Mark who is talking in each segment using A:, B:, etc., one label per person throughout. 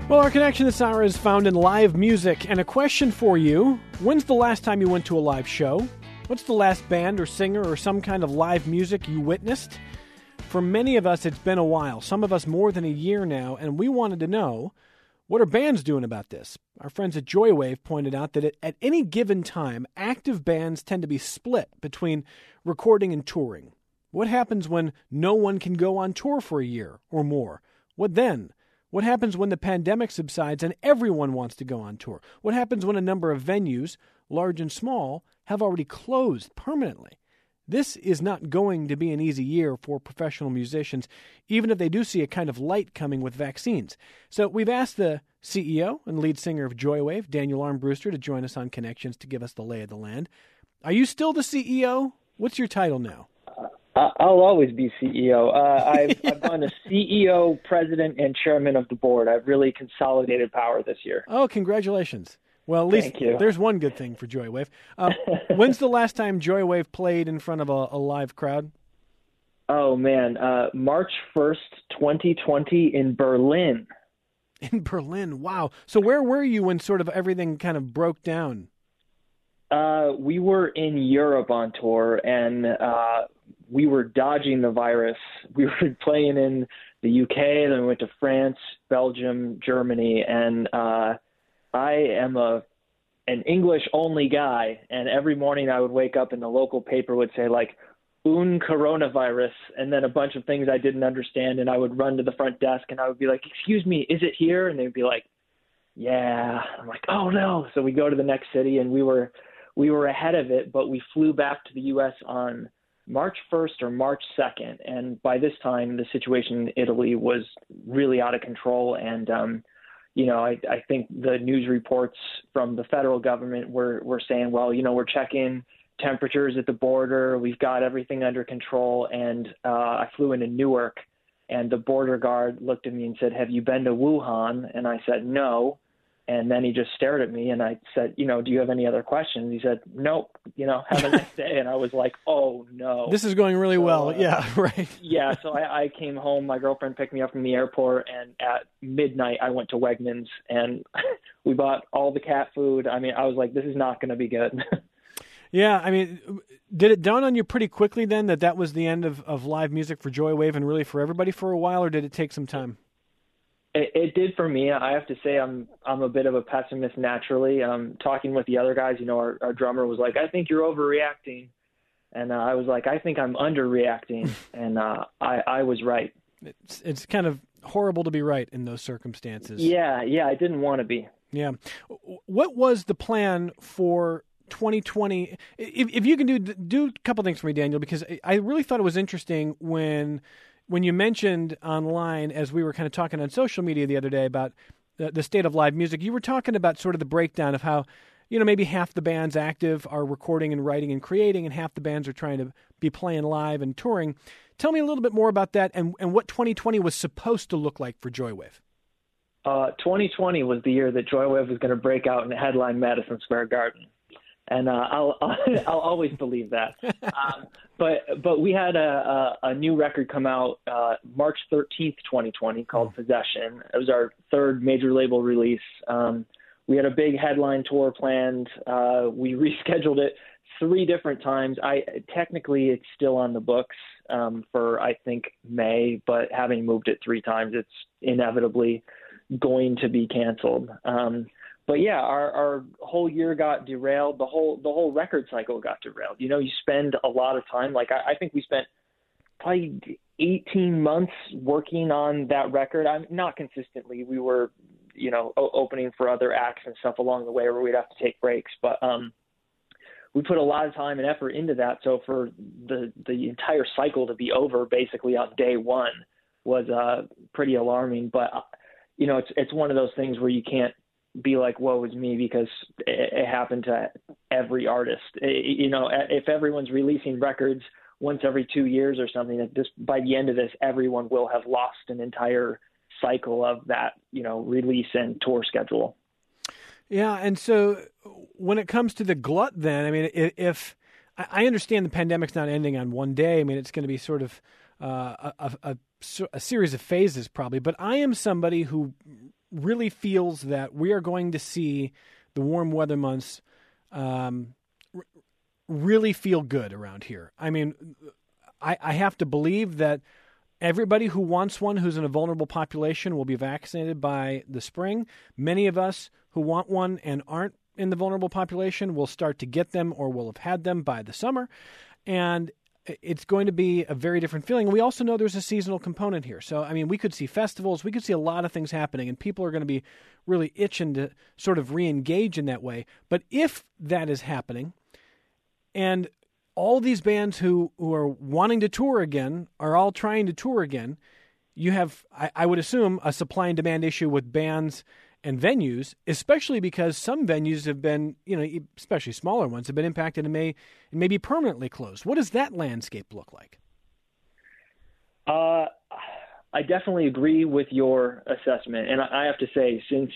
A: Well, our connection this hour is found in live music. And a question for you. When's the last time you went to a live show? What's the last band or singer or some kind of live music you witnessed? For many of us, it's been a while. Some of us more than a year now. And we wanted to know, what are bands doing about this? Our friends at Joywave pointed out that at any given time, active bands tend to be split between recording and touring. What happens when no one can go on tour for a year or more? What then? What happens when the pandemic subsides and everyone wants to go on tour? What happens when a number of venues, large and small, have already closed permanently? This is not going to be an easy year for professional musicians, even if they do see a kind of light coming with vaccines. So we've asked the CEO and lead singer of Joywave, Daniel Armbruster, to join us on Connections to give us the lay of the land. Are you still the CEO? What's your title now?
B: I'll always be CEO. I've gone to CEO, president, and chairman of the board. I've really consolidated power this year.
A: Oh, congratulations. Well, at least there's one good thing for Joywave. When's the last time Joywave played in front of a live crowd?
B: Oh, man. March 1st, 2020 in Berlin.
A: In Berlin. Wow. So where were you when sort of everything kind of broke down?
B: We were in Europe on tour, and we were dodging the virus. We were playing in the UK, then we went to France, Belgium, Germany, and I am an English-only guy, and every morning I would wake up and the local paper would say, like, un coronavirus, and then a bunch of things I didn't understand, and I would run to the front desk, and I would be like, excuse me, is it here? And they'd be like, yeah. I'm like, oh, no. So we go to the next city, and we were ahead of it, but we flew back to the U.S. on March 1st or March 2nd, and by this time the situation in Italy was really out of control, and I think the news reports from the federal government were saying, well, we're checking temperatures at the border, we've got everything under control, and I flew into Newark, and the border guard looked at me and said, have you been to Wuhan? And I said, no. And then he just stared at me, and I said, do you have any other questions? He said, nope, have a nice day. And I was like, oh, no.
A: This is going really well. Yeah, right.
B: Yeah, so I came home. My girlfriend picked me up from the airport, and at midnight I went to Wegmans, and we bought all the cat food. I mean, I was like, this is not going to be good.
A: Yeah, I mean, did it dawn on you pretty quickly then that was the end of live music for Joywave and really for everybody for a while, or did it take some time?
B: It did for me. I have to say I'm a bit of a pessimist naturally. Talking with the other guys, our drummer was like, I think you're overreacting. And I was like, I think I'm underreacting. And I was right.
A: It's kind of horrible to be right in those circumstances.
B: Yeah, I didn't want to be.
A: Yeah. What was the plan for 2020? If you can do a couple things for me, Daniel, because I really thought it was interesting when you mentioned online, as we were kind of talking on social media the other day about the state of live music, you were talking about sort of the breakdown of how, maybe half the bands active are recording and writing and creating, and half the bands are trying to be playing live and touring. Tell me a little bit more about that and what 2020 was supposed to look like for Joywave.
B: 2020 was the year that Joywave was going to break out and headline Madison Square Garden. And I'll always believe that. But we had a new record come out March 13th, 2020, called Possession. It was our third major label release. We had a big headline tour planned. We rescheduled it 3 different times. Technically, it's still on the books for, I think, May, but having moved it 3 times, it's inevitably going to be canceled. But yeah, our whole year got derailed. The whole record cycle got derailed. You spend a lot of time. Like I think we spent probably 18 months working on that record. Not consistently. We were, opening for other acts and stuff along the way where we'd have to take breaks. But we put a lot of time and effort into that. So for the entire cycle to be over basically on day one was pretty alarming. But it's one of those things where you can't be like, woe is me, because it happened to every artist. If everyone's releasing records once every 2 years or something, by the end of this, everyone will have lost an entire cycle of that, release and tour schedule.
A: Yeah. And so when it comes to the glut, then, I mean, if I understand the pandemic's not ending on one day, I mean, it's going to be sort of a series of phases probably, but I am somebody who really feels that we are going to see the warm weather months really feel good around here. I mean, I have to believe that everybody who wants one who's in a vulnerable population will be vaccinated by the spring. Many of us who want one and aren't in the vulnerable population will start to get them or will have had them by the summer. And it's going to be a very different feeling. We also know there's a seasonal component here. So, I mean, we could see festivals, we could see a lot of things happening, and people are going to be really itching to sort of re-engage in that way. But if that is happening, and all these bands who are wanting to tour again are all trying to tour again, you have, I would assume, a supply and demand issue with bands and venues, especially because some venues have been, especially smaller ones, have been impacted and may be permanently closed. What does that landscape look like?
B: I definitely agree with your assessment. And I have to say, since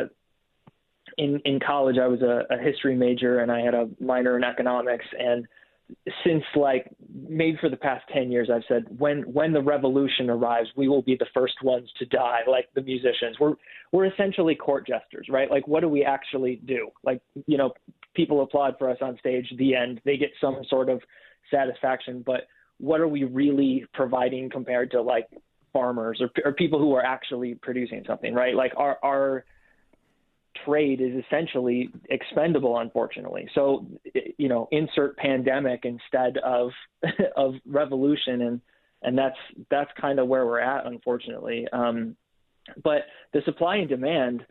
B: in college I was a history major and I had a minor in economics, and since maybe for the past 10 years, I've said when the revolution arrives, we will be the first ones to die, like the musicians. We're essentially court jesters, right? Like, what do we actually do? People applaud for us on stage, the end. They get some sort of satisfaction, but what are we really providing compared to farmers or people who are actually producing something, right? Like our trade is essentially expendable, unfortunately. So, insert pandemic instead of of revolution, and that's kind of where we're at, unfortunately. But the supply and demand,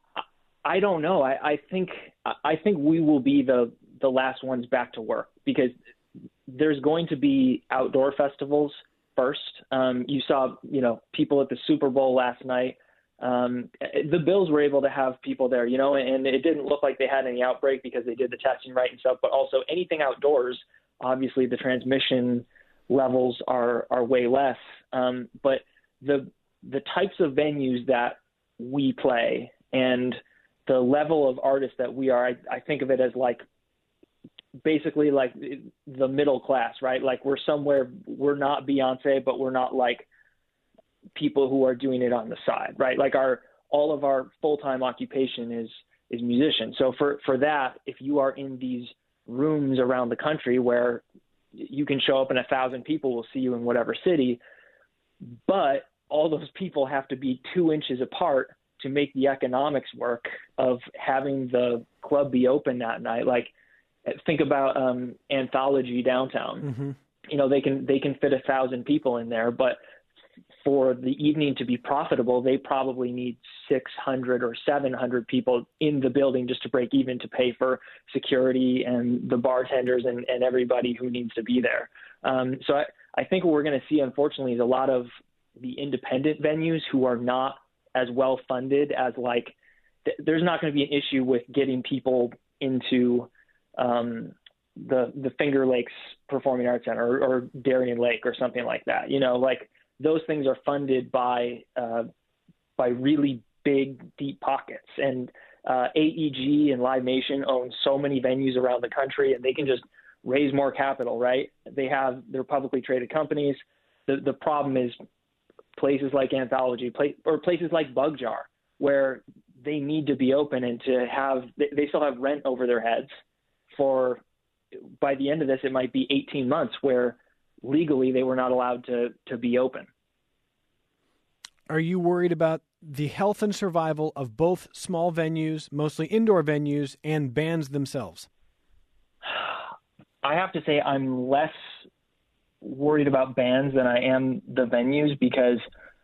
B: I don't know. I think we will be the last ones back to work, because there's going to be outdoor festivals first. You saw, people at the Super Bowl last night. The Bills were able to have people there, and it didn't look like they had any outbreak because they did the testing right and stuff. But also anything outdoors, obviously the transmission levels are way less. But the types of venues that we play and the level of artists that we are, I think of it as basically the middle class, right? We're not Beyonce, but we're not people who are doing it on the side, right? All of our full-time occupation is musicians. So for that, if you are in these rooms around the country where you can show up and 1,000 people will see you in whatever city, but all those people have to be 2 inches apart to make the economics work of having the club be open that night. Think about Anthology downtown. Mm-hmm. They can fit 1,000 people in there, but for the evening to be profitable, they probably need 600 or 700 people in the building just to break even, to pay for security and the bartenders and everybody who needs to be there. So I think what we're going to see, unfortunately, is a lot of the independent venues who are not as well funded as there's not going to be an issue with getting people into the Finger Lakes Performing Arts Center or Darien Lake or something like that. Those things are funded by really big, deep pockets. And AEG and Live Nation own so many venues around the country, and they can just raise more capital, right? They're publicly traded companies. The problem is places like Anthology, or places like Bug Jar, where they need to be open and they still have rent over their heads for, by the end of this, it might be 18 months where legally they were not allowed to be open.
A: Are you worried about the health and survival of both small venues, mostly indoor venues, and bands themselves?
B: I have to say I'm less worried about bands than I am the venues, because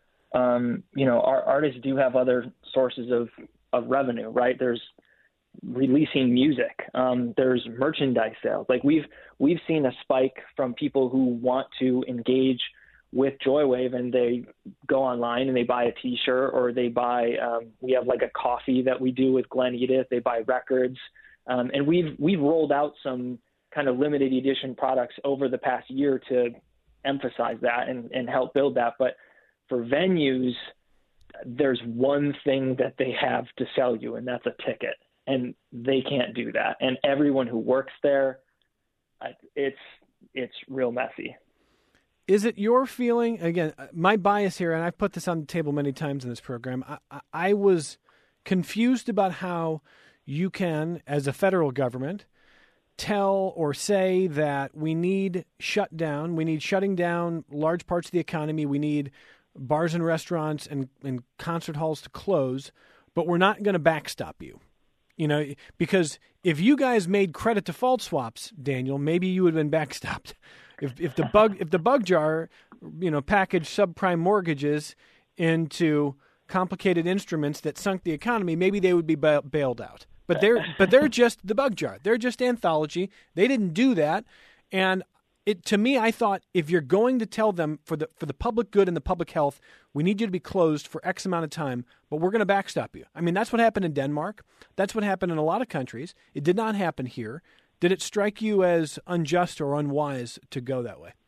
B: our artists do have other sources of revenue, right? There's releasing music. There's merchandise sales. We've seen a spike from people who want to engage with Joywave, and they go online and they buy a T-shirt, or they buy. We have a coffee that we do with Glenn Edith. They buy records, and we've rolled out some kind of limited edition products over the past year to emphasize that and help build that. But for venues, there's one thing that they have to sell you, and that's a ticket. And they can't do that. And everyone who works there, it's real messy.
A: Is it your feeling, again, my bias here, and I've put this on the table many times in this program, I was confused about how you can, as a federal government, tell or say that we need shutting down large parts of the economy, we need bars and restaurants and concert halls to close, but we're not going to backstop you. Because if you guys made credit default swaps, Daniel, maybe you would have been backstopped. If the bug jar, packaged subprime mortgages into complicated instruments that sunk the economy, maybe they would be bailed out. But they're just the bug jar. They're just Anthology. They didn't do that. And to me, I thought if you're going to tell them for the public good and the public health, we need you to be closed for X amount of time, but we're going to backstop you. I mean, that's what happened in Denmark. That's what happened in a lot of countries. It did not happen here. Did it strike you as unjust or unwise to go that way?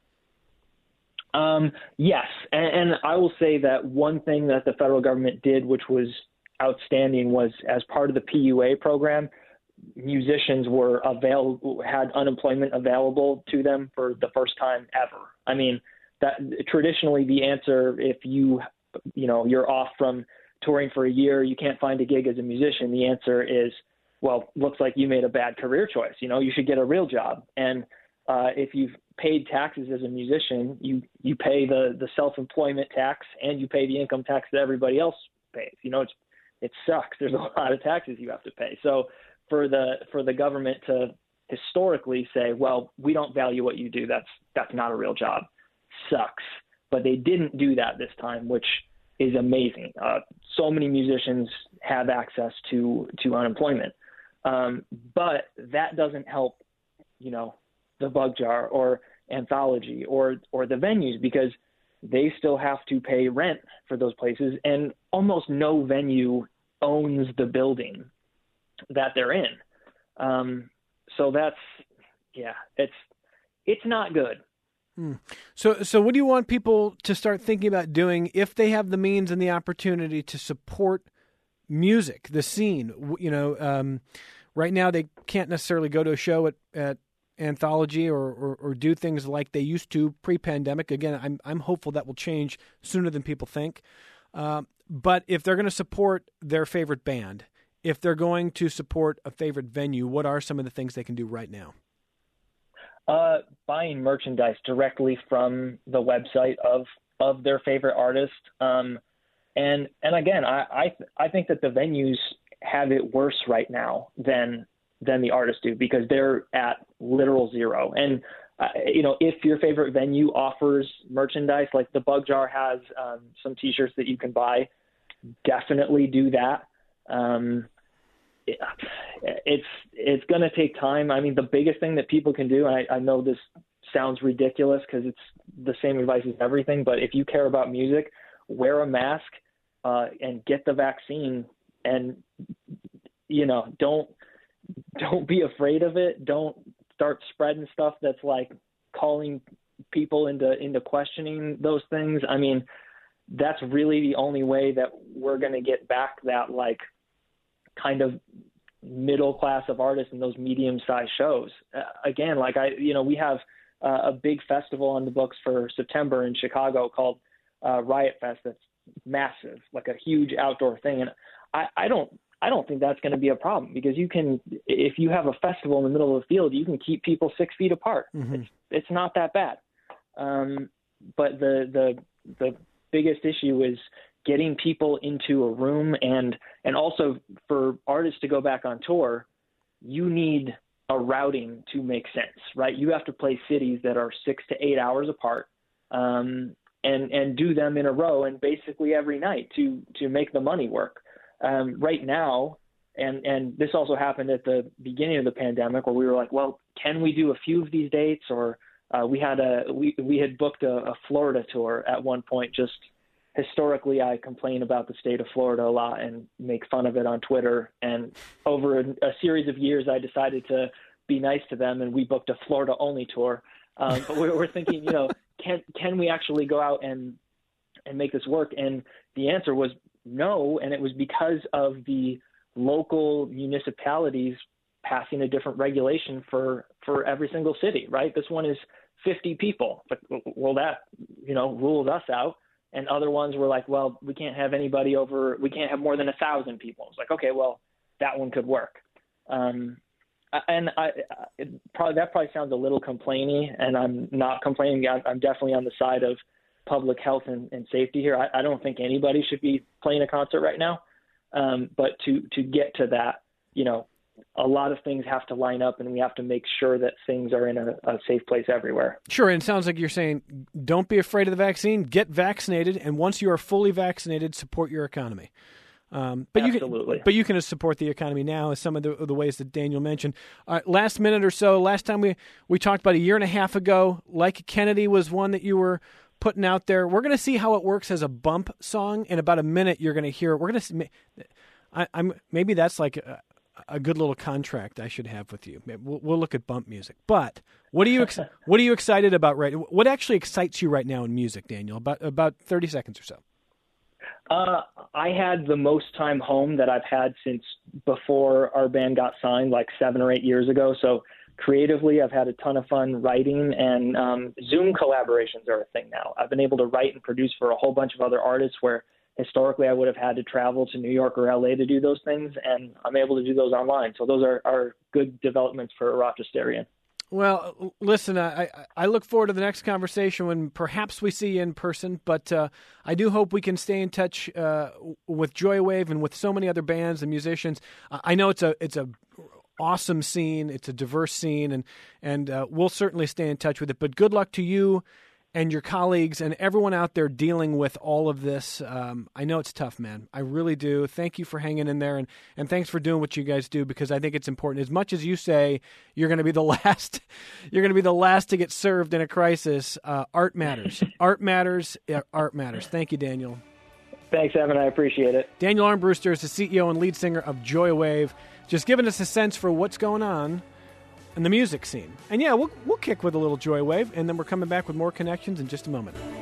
B: Yes. And I will say that one thing that the federal government did, which was outstanding, was as part of the PUA program, musicians had unemployment available to them for the first time ever. I mean, that traditionally the answer, if you're off from touring for a year, you can't find a gig as a musician, the answer is, well, looks like you made a bad career choice. You should get a real job. And if you've paid taxes as a musician, you pay the self-employment tax and you pay the income tax that everybody else pays. It sucks. There's a lot of taxes you have to pay. So for the government to historically say, well, we don't value what you do, that's not a real job, sucks. But they didn't do that this time, which is amazing. So many musicians have access to unemployment. But that doesn't help, the bug jar or Anthology or the venues, because they still have to pay rent for those places, and almost no venue owns the building that they're in. So it's not good.
A: So what do you want people to start thinking about doing if they have the means and the opportunity to support music, the scene? Right now they can't necessarily go to a show at Anthology or do things like they used to pre-pandemic. Again, I'm hopeful that will change sooner than people think. But if they're going to support their favorite band, if they're going to support a favorite venue, what are some of the things they can do right now? Buying
B: merchandise directly from the website of their favorite artist. And again, I think that the venues have it worse right now than the artists do, because they're at literal zero. And, if your favorite venue offers merchandise, like the Bug Jar has some T-shirts that you can buy, definitely do that. It's going to take time. I mean, the biggest thing that people can do, and I know this sounds ridiculous because it's the same advice as everything, but if you care about music, wear a mask and get the vaccine, and don't be afraid of it. Don't start spreading stuff that's like calling people into questioning those things. I mean, that's really the only way that we're going to get back that like kind of middle class of artists in those medium-sized shows. Again, we have a big festival on the books for September in Chicago called Riot Fest. That's massive, like a huge outdoor thing. And I don't think that's going to be a problem, because if you have a festival in the middle of the field, you can keep people 6 feet apart. Mm-hmm. It's not that bad. But the biggest issue is getting people into a room, and also for artists to go back on tour, you need a routing to make sense, right? You have to play cities that are 6 to 8 hours apart, and do them in a row and basically every night to make the money work. Right now, and this also happened at the beginning of the pandemic, where we were like, well, can we do a few of these dates? Or we had booked a Florida tour at one point. Just historically, I complain about the state of Florida a lot and make fun of it on Twitter. And over a series of years, I decided to be nice to them, and we booked a Florida only tour. But we're thinking, can we actually go out and make this work? And the answer was no, and it was because of the local municipalities passing a different regulation for every single city, right? This one is 50 people. But, well, that, rules us out. And other ones were like, well, we can't have more than 1,000 people. It's like, okay, well, that one could work. And that probably sounds a little complainy, and I'm not complaining. I'm definitely on the side of public health and safety here. I don't think anybody should be playing a concert right now. But to get to that, a lot of things have to line up, and we have to make sure that things are in a safe place everywhere.
A: Sure, and it sounds like you're saying don't be afraid of the vaccine, get vaccinated, and once you are fully vaccinated, support your economy.
B: Absolutely.
A: You can support the economy now, as some of the ways that Daniel mentioned. Last minute or so, last time we talked about a year and a half ago, Like Kennedy was one that you were putting out there. We're going to see how it works as a bump song. In about a minute, you're going to hear it. We're going to. Maybe that's like a good little contract I should have with you. We'll look at bump music. But what are you excited about what actually excites you right now in music, Daniel? About 30 seconds or so.
B: I had the most time home that I've had since before our band got signed, like 7 or 8 years ago. So creatively, I've had a ton of fun writing, and Zoom collaborations are a thing now. I've been able to write and produce for a whole bunch of other artists where historically I would have had to travel to New York or LA to do those things, and I'm able to do those online. So those are good developments for Rochesterian.
A: Well, listen, I look forward to the next conversation when perhaps we see you in person, but I do hope we can stay in touch with Joywave and with so many other bands and musicians. I know it's a awesome scene, it's a diverse scene, and we'll certainly stay in touch with it. But good luck to you and your colleagues and everyone out there dealing with all of this. I know it's tough, man. I really do. Thank you for hanging in there, and thanks for doing what you guys do, because I think it's important. As much as you say you're going to be the last, to get served in a crisis. Art matters. Art matters. Art matters. Thank you, Daniel.
B: Thanks, Evan. I appreciate it.
A: Daniel Armbruster is the CEO and lead singer of Joywave, just giving us a sense for what's going on in the music scene. And yeah, we'll kick with a little Joywave, and then we're coming back with more connections in just a moment.